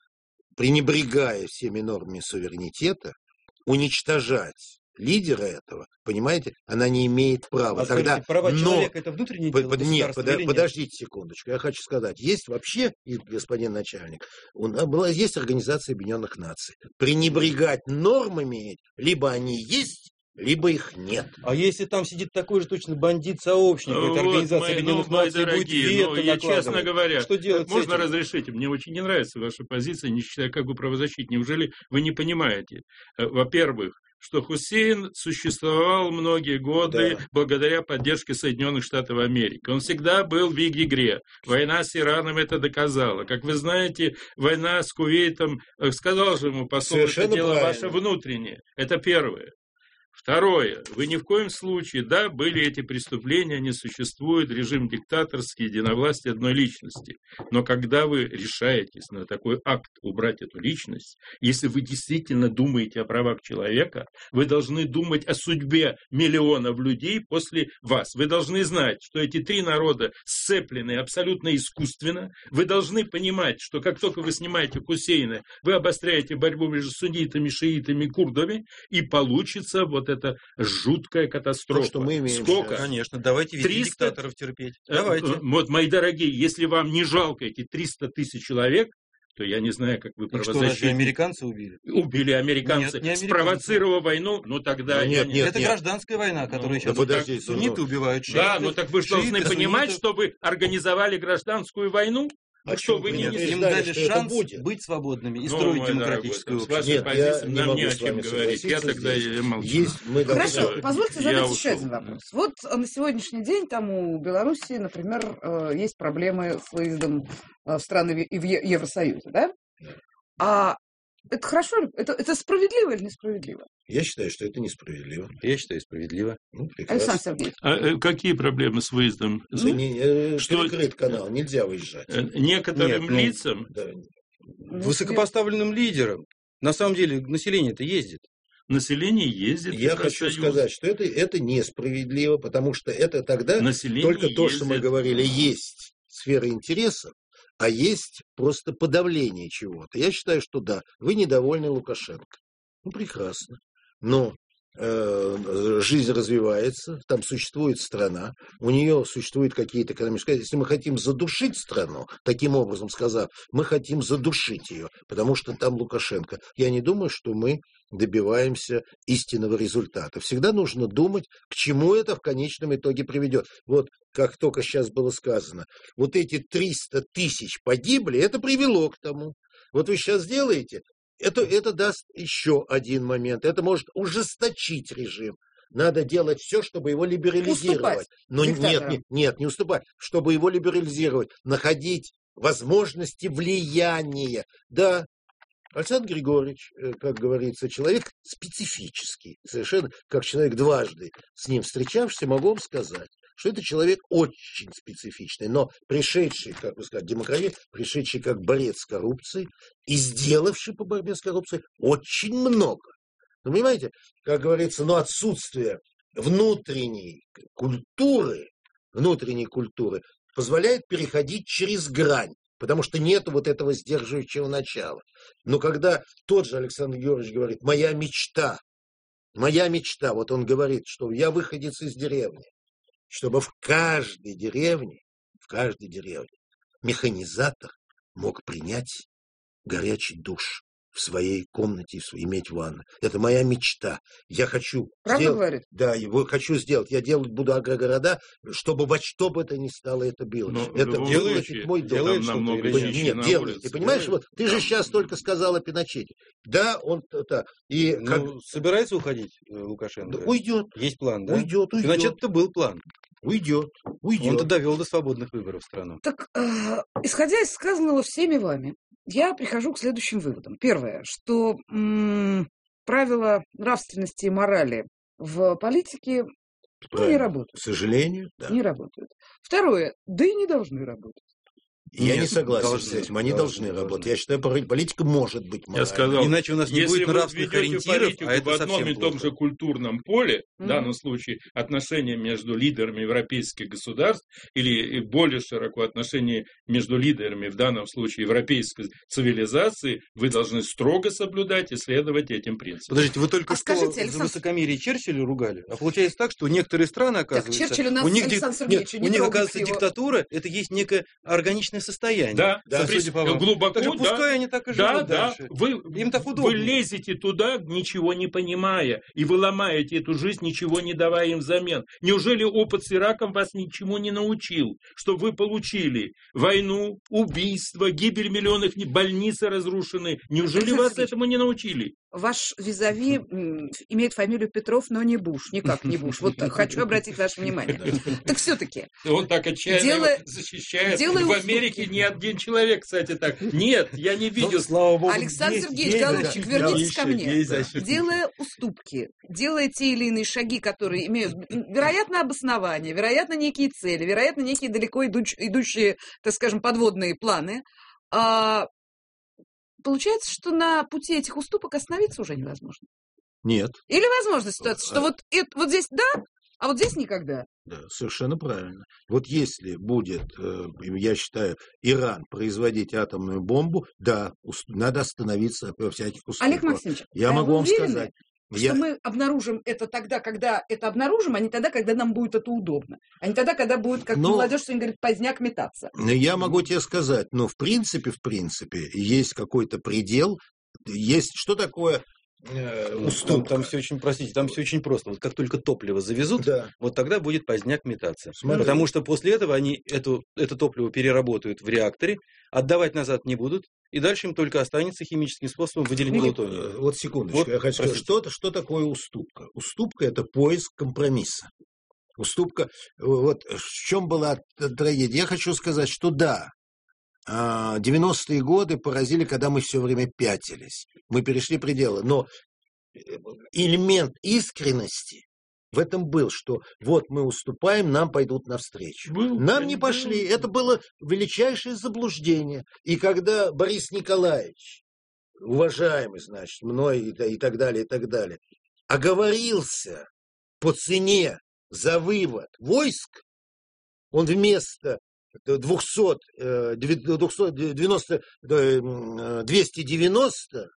пренебрегая всеми нормами суверенитета, уничтожать лидера этого, понимаете, она не имеет права. А Тогда, скажите, права но- человека это внутреннее Под- дело под- Нет, государства подо- или нет? подождите секундочку. Я хочу сказать, есть вообще, и господин начальник, у нас была, есть Организация Объединенных Наций. Пренебрегать нормами, либо они есть, либо их нет. А если там сидит такой же точно бандит-сообщник, Вот, это Организация мои- Объединенных ну, мои Наций будет дорогие, вето ну, я, честно накладывать. говоря, Что делать с можно этим? разрешите? Мне очень не нравится ваша позиция, не считая как бы правозащитник. Неужели вы не понимаете? Э, Во-первых, что Хусейн существовал многие годы Да. благодаря поддержке Соединенных Штатов Америки. Он всегда был в их игре. Война с Ираном это доказала. Как вы знаете, война с Кувейтом, э, сказал же ему посол, это Совершенно дело правильно. ваше внутреннее. Это первое. Второе. Вы ни в коем случае, да, были эти преступления, не существует режим диктаторский, единовластие одной личности. Но когда вы решаетесь на такой акт убрать эту личность, если вы действительно думаете о правах человека, вы должны думать о судьбе миллионов людей после вас. Вы должны знать, что эти три народа сцеплены абсолютно искусственно. Вы должны понимать, что как только вы снимаете Хусейна, вы обостряете борьбу между суннитами, шиитами, курдами, и получится вот эта жуткая катастрофа. То, что мы имеем Сколько? сейчас. Конечно, давайте вести триста диктаторов терпеть. Э, Давайте. э, Вот, мои дорогие, если вам не жалко эти триста тысяч человек, то я не знаю, как вы Так что, разве правозащитники. американцы убили? Убили американцы, Нет, не американцы. спровоцировав войну, ну тогда... Ну, я нет, не- нет, это гражданская война, которая Ну, сейчас... да подождите, Сунниты ну, убивают шиитов. Да, ну так вы же должны шииты, понимать, сунниты. что вы организовали гражданскую войну. А что чем вы вы не не несете? Им ждали, дали что это шанс будет? быть свободными и Ну, строить мой демократическое дорогой, с общество. вашей Нет, я позиции не нам могу не о с вами чем говорить. Я согласиться тогда здесь. и молчу. Есть, мы должны- Хорошо, Всё, позвольте я задать ушел. еще один вопрос. Вот э, на сегодняшний день там у Беларуси, например, э, есть проблемы с выездом э, в страны Ве- и в Е- Евросоюза, да? А это хорошо, ли? это, это справедливо или несправедливо? Я считаю, что это несправедливо. Я считаю, справедливо. Ну, прекрасно. Александр Сергеевич. А, э, какие проблемы с выездом? Да не- э, Что- перекрыт канал, нельзя выезжать. Э, Некоторым Нет, ну, лицам Да. Высокопоставленным лидерам. На самом деле население-то ездит. население ездит. в Я хочу Евросоюз. сказать, что это, это несправедливо, потому что это тогда Население только то, что мы ездит. говорили, есть сфера интересов, а есть просто подавление чего-то. Я считаю, что да, вы недовольны Лукашенко. Ну, прекрасно. Но э, жизнь развивается, там существует страна, у нее существуют какие-то экономические... Если мы хотим задушить страну, таким образом сказав, мы хотим задушить ее, потому что там Лукашенко. Я не думаю, что мы добиваемся истинного результата. Всегда нужно думать, к чему это в конечном итоге приведет. Вот, как только сейчас было сказано, вот эти триста тысяч погибли, это привело к тому. Вот вы сейчас делаете, это, это даст еще один момент. Это может ужесточить режим. Надо делать все, чтобы его либерализировать. Уступать Но нет, диктаторам. нет, нет, не уступать. Чтобы его либерализировать, находить возможности влияния. Да, Александр Григорьевич, э, как говорится, человек специфический. Совершенно как человек дважды с ним встречавшийся, могу вам сказать, что это человек очень специфичный, но пришедший, как вы сказали, демократ, пришедший как борец с коррупцией и сделавший по борьбе с коррупцией очень много. Ну, понимаете, как говорится, но отсутствие внутренней культуры, внутренней культуры позволяет переходить через грань, потому что нет вот этого сдерживающего начала. Но когда тот же Александр Георгиевич говорит, моя мечта, моя мечта, вот он говорит, что я выходец из деревни, чтобы в каждой деревне, в каждой деревне механизатор мог принять горячий душ в своей комнате иметь ванну. Это моя мечта. Я хочу Правда сделать, говорит? Да, его хочу сделать. Я делать буду агрогорода, чтобы во что бы это ни стало это было. Но это делаете, мой дом. делает намного чище. Нет, на делает. улице. Ты понимаешь, вот ты же сейчас только сказал о Пиночете. Да, он так. И ну, как... собирается уходить Лукашенко? Да, уйдет. Есть план, да? Уйдет, уйдет. Пиночет-то был план. Уйдет, уйдет. Он-то довел до свободных выборов страну. Так, э, исходя из сказанного всеми вами, я прихожу к следующим выводам. Первое, что м- правила нравственности и морали в политике ну, не работают. К сожалению, да. Не работают. Второе, да и не должны работать. Я Нет, не согласен должны, с этим. Они должны, должны, работать. должны. Я считаю, политика может быть моральной. Я сказал, иначе у нас не если будет нравственных вы ведете ориентиров, политику а это в одном совсем и том плохо. же культурном поле, Mm-hmm. в данном случае отношения между лидерами европейских государств, или более широко отношения между лидерами, в данном случае европейской цивилизации, вы должны строго соблюдать и следовать этим принципам. Подождите, вы только А что скажите, за Александр- высокомерие Черчилля ругали, а получается так, что некоторые страны, оказывается, Черчилль у нас, у них, Александр дик- Сергеевич, нет, не у них, трогайте оказывается, его. диктатура, это есть некое органичное состояние. Да, да, при- судя по вам. глубоко, Так же да. пускай они так и Да, живут да, дальше. вы, Им так вы удобно. лезете туда, ничего не понимая, и вы ломаете эту жизнь, ничего не давая им взамен. Неужели опыт с Ираком вас ничему не научил? Что вы получили войну, убийство, гибель миллионов, больницы разрушены. Неужели Александр вас Сергеевич, этому не научили? Ваш визави м, имеет фамилию Петров, но не Буш, никак не Буш. Вот хочу обратить ваше внимание. Так все-таки. Он так отчаянно Дело- его защищает. дело В уступки. Америке ни один человек, кстати, так. Нет, я не видел. Ну, слава богу, Александр есть- Сергеевич, есть голубчик, защита. вернитесь Есть ко за- мне. есть защита. Делая уступки, делая те или иные шаги, которые имеют, вероятно, обоснование, вероятно, некие цели, вероятно, некие далеко идуч- идущие, так скажем, подводные планы, а, получается, что на пути этих уступок остановиться уже невозможно. Нет. Или возможна ситуация, что вот, это- вот здесь да, а вот здесь никогда. Да, совершенно правильно. Вот если будет, э, я считаю, Иран производить атомную бомбу, да, ус- надо остановиться во всяких условиях. Олег Максимович, Я а могу вы вам уверены, сказать. что Я... мы обнаружим это тогда, когда это обнаружим, а не тогда, когда нам будет это удобно. А не тогда, когда будет, как Но- молодежь сегодня говорит, поздняк метаться. Но я могу тебе сказать, ну, в принципе, в принципе, есть какой-то предел, есть, что такое э, Ну, Там, уступка. там все очень, простите, там все очень просто. Вот как только топливо завезут, Да. вот тогда будет поздняк метаться. Смотри. Потому что после этого они эту, это топливо переработают в реакторе, отдавать назад не будут, и дальше им только останется химическим способом выделения Вот, плутония. э, вот секундочку, Вот, я хочу сказать, простите. что, это- что такое уступка? Уступка – это поиск компромисса. Уступка, э, вот в чем была т- трагедия? Я хочу сказать, что да, а, девяностые годы поразили, когда мы все время пятились. Мы перешли пределы. Но э, элемент искренности в этом был, что вот мы уступаем, нам пойдут навстречу. Был, Нам не был. пошли. Это было величайшее заблуждение. И когда Борис Николаевич, уважаемый, значит, мной и, та- и так далее, и так далее, оговорился по цене за вывод войск, он вместо двухсот, э, двухсот девяноста, э, м, двести девяносто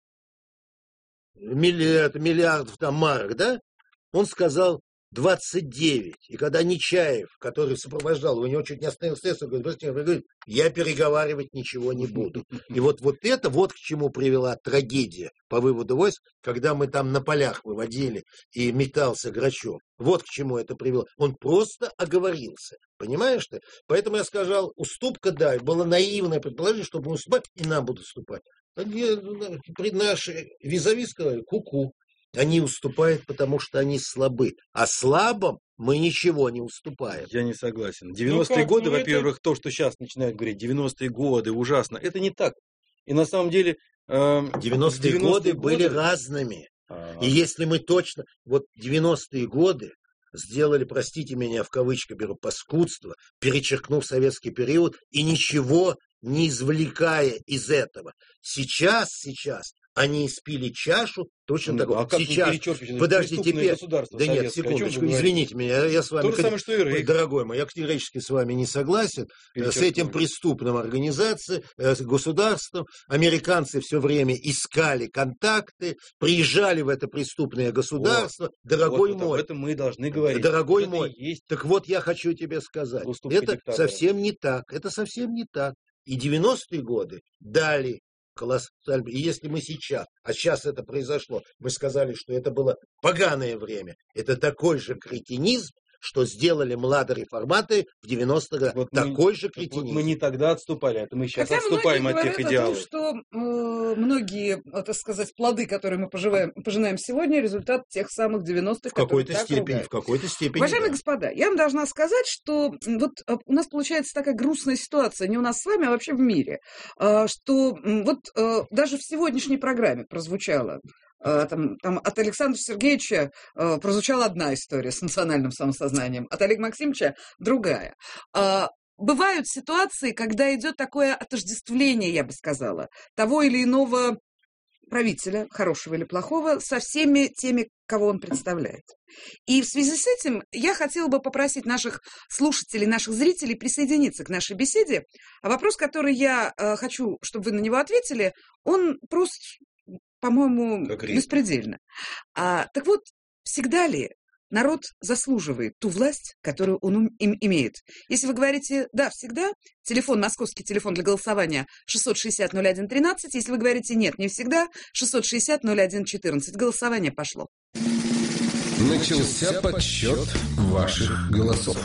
миллиард, миллиардов там марок, да, он сказал двадцать девять. И когда Нечаев, который сопровождал, у него чуть не остановился, он говорит, «Простите, он говорит, я переговаривать ничего не буду». И вот, вот это вот к чему привела трагедия по выводу войск, когда мы там на полях выводили и метался Грачев. Вот к чему это привело. Он просто оговорился. Понимаешь ты? Поэтому я сказал, уступка, да, было наивное предположение, что мы уступать, и нам будут уступать. Они, при наши визави сказали, ку-ку. Они уступают, потому что они слабы. А слабым мы ничего не уступаем. Я не согласен. девяностые как, годы, ну, это- во-первых, то, что сейчас начинают говорить, девяностые годы, ужасно, это не так. И на самом деле... э, девяностые годы были разными. А, И если мы точно... Вот девяностые годы сделали, простите меня, в кавычках беру, паскудство, перечеркнув советский период и ничего не извлекая из этого. Сейчас, сейчас они испили чашу точно ну, такой. а как вы Сейчас... перечеркиваете? Подожди, Преступное теперь... государство Да нет, советское. О чем вы секундочку, говорите? извините меня, я, я с вами... То же самое, что и Ой, Рейх. дорогой мой, я категорически с вами не согласен. Э, С Перечеркнули. этим преступным организацией, э, с государством. Американцы все время искали контакты, приезжали в это преступное государство. Дорогой Вот, вот мой, об этом мы и должны говорить. дорогой Это мой, и есть так вот я хочу тебе сказать. уступки Это диктатора. совсем не так. Это совсем не так. И девяностые годы дали колоссально. И если мы сейчас, а сейчас это произошло, мы сказали, что это было поганое время, это такой же кретинизм, что сделали младореформаторы в девяностых годах. Вот такой мы, же кретинизм. Вот мы не тогда отступали, это мы сейчас Хотя отступаем от тех идеалов. Хотя многие говорят о том, что э, многие, так сказать, плоды, которые мы поживаем, пожинаем сегодня, результат тех самых девяностых, в какой-то степени, ругают. В какой-то степени, Уважаемые да. господа, я вам должна сказать, что вот у нас получается такая грустная ситуация, не у нас с вами, а вообще в мире, что вот даже в сегодняшней программе прозвучало, Там, там от Александра Сергеевича э, прозвучала одна история с национальным самосознанием, от Олега Максимовича другая. Э, бывают ситуации, когда идет такое отождествление, я бы сказала, того или иного правителя, хорошего или плохого, со всеми теми, кого он представляет. И в связи с этим я хотела бы попросить наших слушателей, наших зрителей присоединиться к нашей беседе. А вопрос, который я э, хочу, чтобы вы на него ответили, он прост, по-моему, беспредельно. А, так вот, всегда ли народ заслуживает ту власть, которую он им имеет? Если вы говорите «да, всегда», телефон, московский телефон для голосования шестьсот шестьдесят ноль один тринадцать. Если вы говорите «нет, не всегда», шестьсот шестьдесят ноль один четырнадцать. Голосование пошло. Начался подсчет ваших голосов.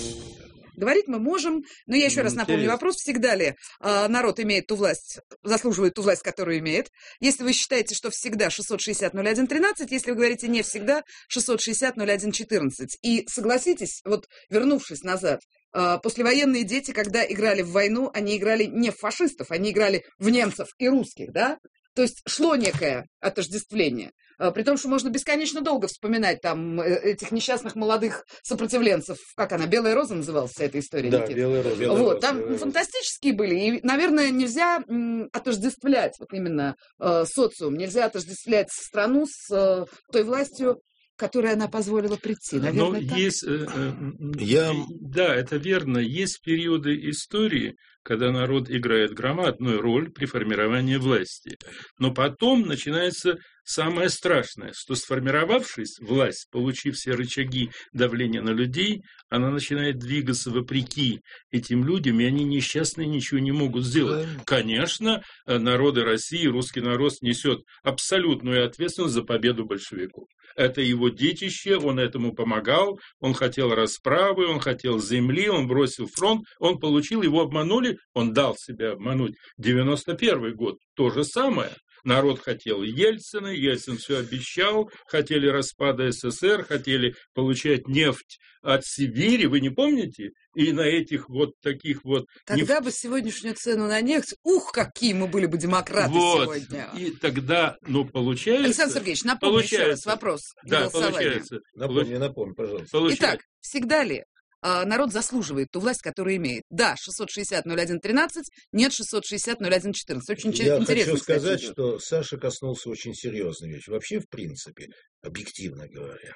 Говорить мы можем, но я еще раз напомню Интересно. вопрос, всегда ли э, народ имеет ту власть, заслуживает ту власть, которую имеет. Если вы считаете, что всегда, шестьсот шестьдесят ноль один тринадцать, если вы говорите не всегда, шестьсот шестьдесят ноль один четырнадцать. И согласитесь, вот вернувшись назад, э, послевоенные дети, когда играли в войну, они играли не в фашистов, они играли в немцев и русских, да? То есть шло некое отождествление. При том, что можно бесконечно долго вспоминать там этих несчастных молодых сопротивленцев. Как она, «Белая роза» называлась вся эта история? Да, Никита? «Белая роза». Вот, Белая там роза. фантастические были. И, наверное, нельзя м, отождествлять вот именно э, социум. Нельзя отождествлять страну с э, той властью, которой она позволила прийти. Наверное, Но так? есть, э, э, Я... да, это верно, есть периоды истории, когда народ играет громадную роль при формировании власти. Но потом начинается самое страшное, что сформировавшись, власть, получив все рычаги давления на людей, она начинает двигаться вопреки этим людям, и они несчастные, ничего не могут сделать. Конечно, народы России, русский народ несет абсолютную ответственность за победу большевиков. Это его детище, он этому помогал, он хотел расправы, он хотел земли, он бросил фронт, он получил, его обманули, он дал себя обмануть. девяносто первый год, то же самое. Народ хотел Ельцина, Ельцин все обещал, хотели распада СССР, хотели получать нефть от Сибири, вы не помните? И на этих вот таких вот... Тогда нефть... бы сегодняшнюю цену на нефть, ух, какие мы были бы демократы вот. сегодня. И тогда, ну, получается... Александр Сергеевич, напомню еще раз вопрос. Да, получается. Напомни, напомни, пожалуйста. Получается. Итак, всегда ли а, народ заслуживает ту власть, которую имеет? Да, шестьсот шестьдесят ноль один тринадцать, нет, шестьсот шестьдесят ноль один четырнадцать. Очень Я интересно. хочу сказать, кстати, что Саша коснулся очень серьезной вещи. Вообще, в принципе, объективно говоря,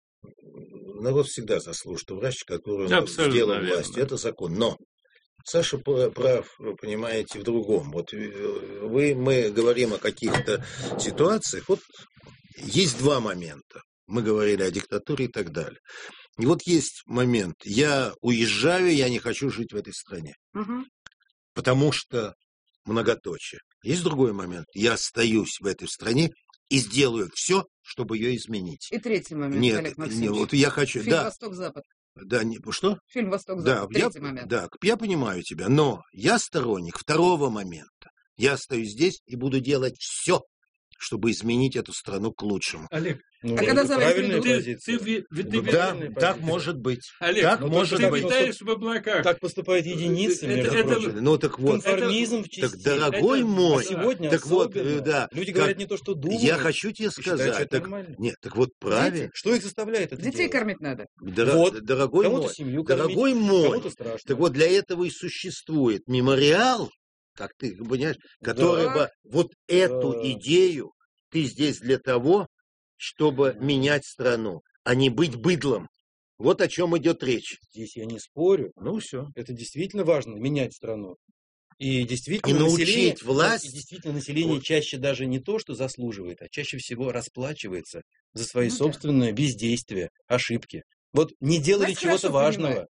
народ всегда заслужит ту власть, которую он сделал властью. Это закон. Но Саша прав, понимаете, в другом. Вот вы, мы говорим о каких-то ситуациях. Вот есть два момента. Мы говорили о диктатуре и так далее. И вот есть момент. Я уезжаю, я не хочу жить в этой стране. Угу. Потому что многоточие. Есть другой момент. Я остаюсь в этой стране и сделаю все, чтобы ее изменить. И третий момент, нет, Олег Максимович. Нет, вот я хочу... Фильм да, «Восток-Запад». Да, не, что? Фильм «Восток-Запад», да, третий я, момент. Да, я понимаю тебя, но я сторонник второго момента. Я остаюсь здесь и буду делать все, чтобы изменить эту страну к лучшему. Олег, ну, а когда за вами ты, ты, ты, ты, да, ты, так может быть. Олег, так ну, может ты быть. витаешь в облаках. Так поступают единицы, это, между это, прочим. Ну так вот. Конформизм в Так, части. дорогой это, мой. А сегодня так вот, особенно. да. Люди как, говорят не то, что думают. Я хочу тебе сказать. Считают, так, нет, так вот правильно. Дети? Что их заставляет это Детей делать? кормить надо. Дор- вот. Дорогой Кому-то мой. семью Дорогой кормить, мой. кому-то страшно. Так вот для этого и существует мемориал, как ты понимаешь, который Да. бы вот эту Да. идею ты здесь для того, чтобы менять страну, а не быть быдлом. Вот о чем идет речь. Здесь я не спорю. Ну все. Это действительно важно, менять страну. И действительно, И научить население, власть. И действительно, население Вот. чаще даже не то, что заслуживает, а чаще всего расплачивается за свои Ну да. собственные бездействия, ошибки. Вот не делали Власть чего-то хорошо важного. понимает.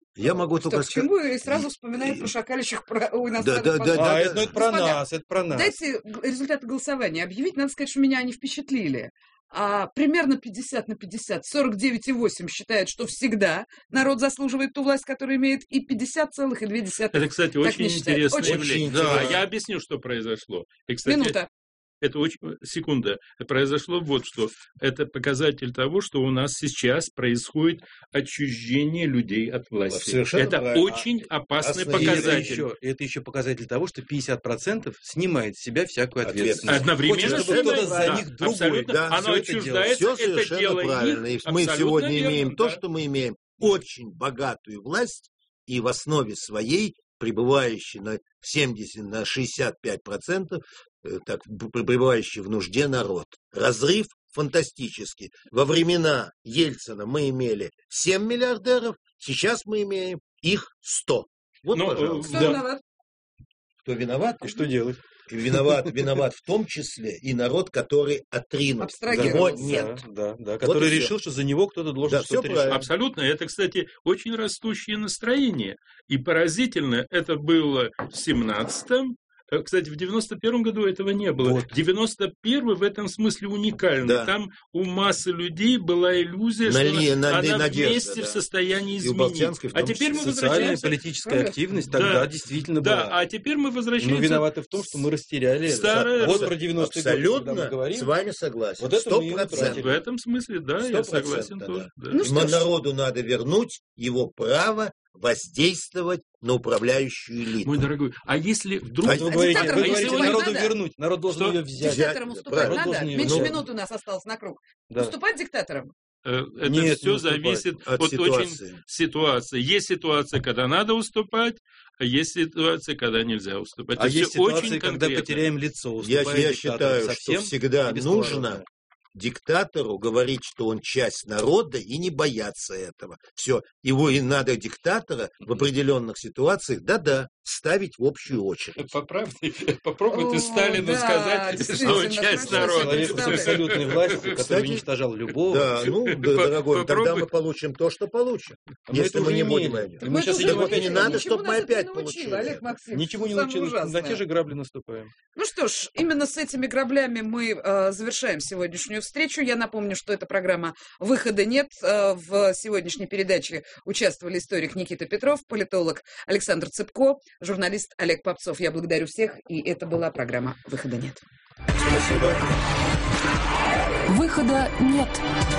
Я могу Что, только к чему и сразу вспоминает про шакалищих про... у нас Да, да, да, А, да, это, ну, это про Господа, нас, это про нас. Дайте результаты голосования объявить. Надо сказать, что меня они впечатлили. А, примерно пятьдесят на пятьдесят. сорок девять целых восемь десятых считают, что всегда народ заслуживает ту власть, которую имеет, и пятьдесят целых две десятых. Это, кстати, так очень не считают. интересное Очень явление. интересно. Да, я объясню, что произошло. И, кстати, Минута. это очень... Секунда. Произошло вот что. Это показатель того, что у нас сейчас происходит отчуждение людей от власти. Совершенно это правильно. очень опасный Опасный И это показатель. еще, это еще показатель того, что пятьдесят процентов снимает с себя всякую ответственность. Одновременно Хочет, чтобы кто-то за да, них другой. абсолютно. Да, Оно всё это отчуждается, Все это совершенно дело правильно. их И мы абсолютно сегодня верно, имеем то, да. что мы имеем. Очень богатую власть и в основе своей пребывающий на семьдесят, на шестьдесят пять процентов, так, пребывающий в нужде народ. Разрыв фантастический. Во времена Ельцина мы имели семь миллиардеров, сейчас мы имеем их сто. Вот, Ну, пожалуйста. Кто Да. виноват? Кто виноват? И что делать? Виноват, виноват в том числе и народ, который отринут. Абстрагировался. Его нет. Да, да, да, Вот который и всё. решил, что за него кто-то должен Да, всё что-то решать. правильно. Абсолютно. Это, кстати, очень растущее настроение. И поразительно, это было в семнадцатом. Кстати, в девяносто первом году этого не было. Вот. девяносто первый в этом смысле уникальный. Да. Там у массы людей была иллюзия, Нали- что на- она надежда, вместе да. в состоянии И у изменить. Болтянской в А том теперь мы числе. Социальная и возвращаемся... политическая Правда? активность Да. тогда действительно Да, была. а теперь мы Мы возвращаемся... виноваты в том, что мы растеряли это. Старое- Вот про девяностые годы, когда мы Абсолютно говорим. с вами согласен. Вот это Сто мы и процентов. утратили. В этом смысле, да, я Сто процентов, согласен да. тоже. да. Ну что Но ж. народу надо вернуть его право воздействовать на управляющую элиту. Мой дорогой, а если вдруг... А Вот вы А говорите, диктаторам вы говорите уступать народу надо? вернуть, народ должен Что? ее взять. Диктаторам Взять, уступать правильно. надо? Должны Меньше его- минуты у нас осталось на круг. Да. Уступать диктаторам? Э, Это Нет, все не уступать. зависит От от очень ситуации. ситуации. Есть ситуация, когда надо уступать, а есть ситуация, когда нельзя уступать. А Это есть всё очень ситуации, когда конкретно. потеряем лицо. Я, уступая я диктатору считаю, совсем что всегда и бесповоротно. нужно диктатору говорить, что он часть народа, и не бояться этого. Все. Его и надо диктатора в определенных ситуациях, да-да, ставить в общую очередь. Поправьте, попробуй О, ты Сталину да, сказать, действительно, что он часть хорошо народа. Человек с представляю. абсолютной властью, который Кстати, уничтожал любого. Да, ну, да, По- дорогой, тогда попробуй. мы получим то, что получим. А мы Если это мы уже не будем имели. это. И мы это сейчас уже Так идем вот, опять. не ничего надо, нас чтобы мы это не опять научило, получили. Олег Максимович. Ничему не Самое научились, на ужасное. те же грабли наступаем. Ну что ж, именно с этими граблями мы э, завершаем сегодняшнюю встречу. Я напомню, что эта программа «Выхода нет». Э, в сегодняшней передаче участвовали историк Никита Петров, политолог Александр Цыпко, журналист Олег Попцов. Я благодарю всех, и это была программа «Выхода нет». Спасибо. Выхода нет.